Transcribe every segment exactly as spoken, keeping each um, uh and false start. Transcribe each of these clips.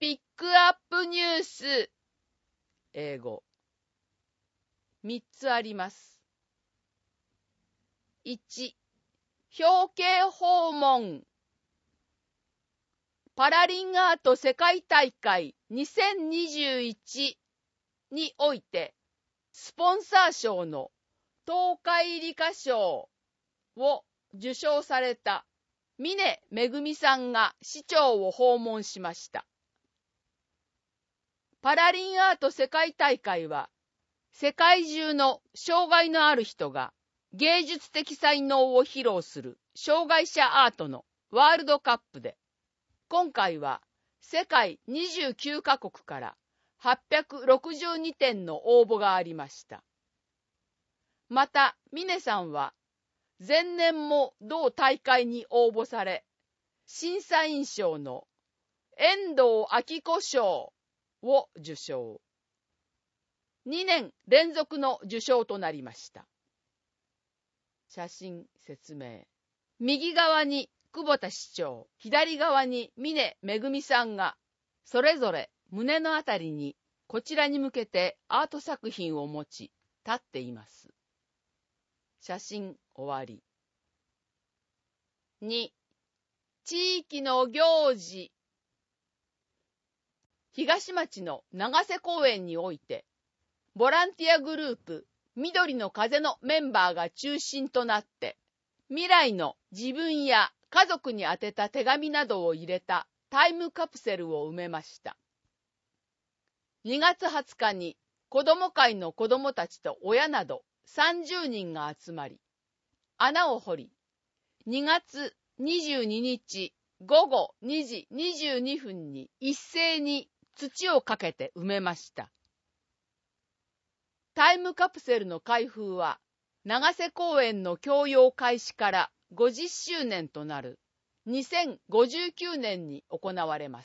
ピックアップニュース。英語。みっつあります。いち、表敬訪問。パラリンアート世界大会にせんにじゅういちにおいて、スポンサー賞の東海理科賞を受賞された峰めぐみさんが市長を訪問しました。パラリンアート世界大会は、世界中の障害のある人が芸術的才能を披露する障害者アートのワールドカップで、今回は世界にじゅうきゅうカ国からはっぴゃくろくじゅうにてんの応募がありました。また、峰さんは前年も同大会に応募され、審査員賞の遠藤昭子賞を受賞。にねん連続の受賞となりました。写真説明。右側に久保田市長、左側に峰めぐみさんが、それぞれ胸のあたりにこちらに向けてアート作品を持ち、立っています。写真終わり。に、地域の行事。東町の長瀬公園において、ボランティアグループ緑の風のメンバーが中心となって、未来の自分や家族に宛てた手紙などを入れたタイムカプセルを埋めました。にがつはつかに子ども会の子どもたちと親などさんじゅうにんが集まり、穴を掘り、にがつにじゅうににちごごにじにじゅうにふんに一斉に土をかけて埋めました。タイムカプセルの開封は、長瀬公園の供用開始からごじゅっしゅうねんとなるにせんごじゅうきゅうねんに行われます。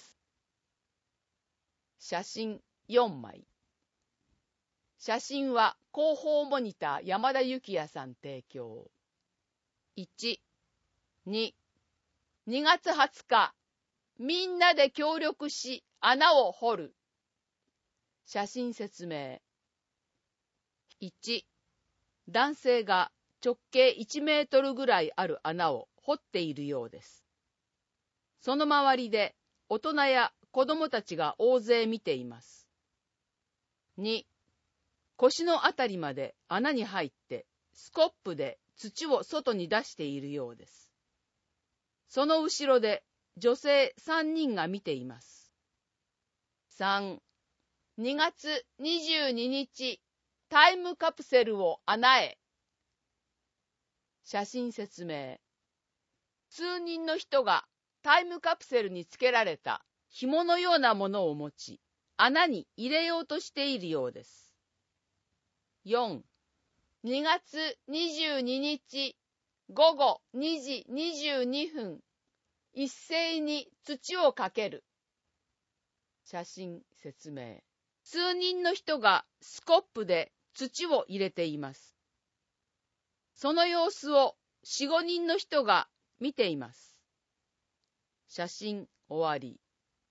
写真よんまい。写真は広報モニター山田幸也さん提供。いち、に、にがつはつか、みんなで協力し穴を掘る。写真説明。いち、男性が直径いちメートルぐらいある穴を掘っているようです。その周りで大人や子供たちが大勢見ています。に、腰のあたりまで穴に入ってスコップで土を外に出しているようです。その後ろで女性さんにんが見ています。さん、にがつにじゅうににちタイムカプセルを穴へ。写真説明。数人の人がタイムカプセルにつけられた紐のようなものを持ち、穴に入れようとしているようです。よん、にがつにじゅうににちごごにじにじゅうにふん、一斉に土をかける。写真説明。数人の人がスコップで土を入れています。その様子をよん、ごにんの人が見ています。写真終わり。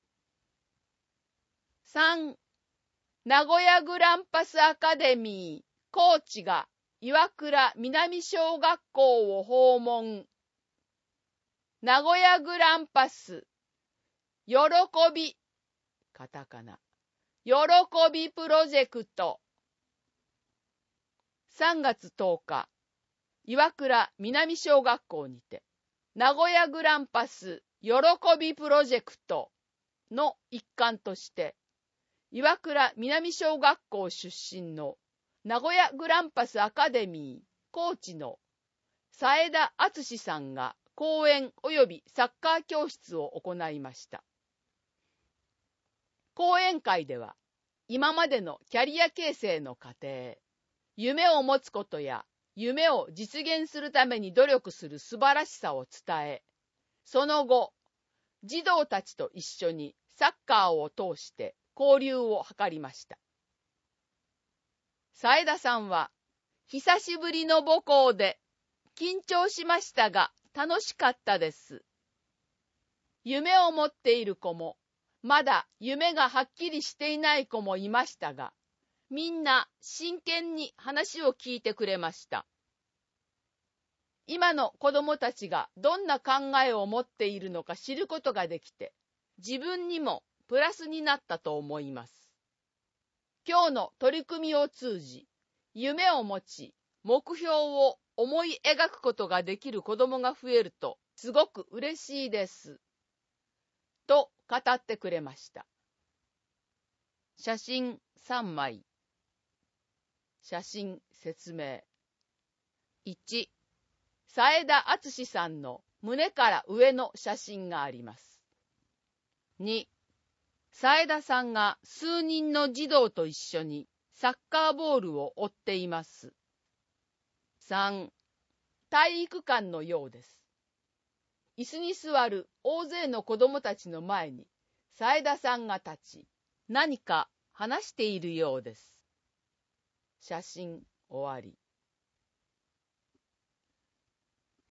さん、名古屋グランパスアカデミーコーチが岩倉南小学校を訪問。名古屋グランパス喜びカタカナ喜びプロジェクト。さんがつとおか、岩倉南小学校にて、名古屋グランパス喜びプロジェクトの一環として、岩倉南小学校出身の名古屋グランパスアカデミーコーチの佐枝敦さんが講演及びサッカー教室を行いました。講演会では、今までのキャリア形成の過程、夢を持つことや夢を実現するために努力する素晴らしさを伝え、その後、児童たちと一緒にサッカーを通して交流を図りました。佐枝さんは、久しぶりの母校で緊張しましたが楽しかったです。夢を持っている子もまだ夢がはっきりしていない子もいましたが、みんな真剣に話を聞いてくれました。今の子供たちがどんな考えを持っているのか知ることができて、自分にもプラスになったと思います。今日の取り組みを通じ、夢を持ち、目標を思い描くことができる子供が増えるとすごく嬉しいです。と語ってくれました。写真さんまい。写真説明。いち、佐枝敦さんの胸から上の写真があります。に、佐枝さんが数人の児童と一緒にサッカーボールを追っています。さん、体育館のようです。椅子に座る大勢の子供たちの前に佐枝さんが立ち、何か話しているようです。写真終わり。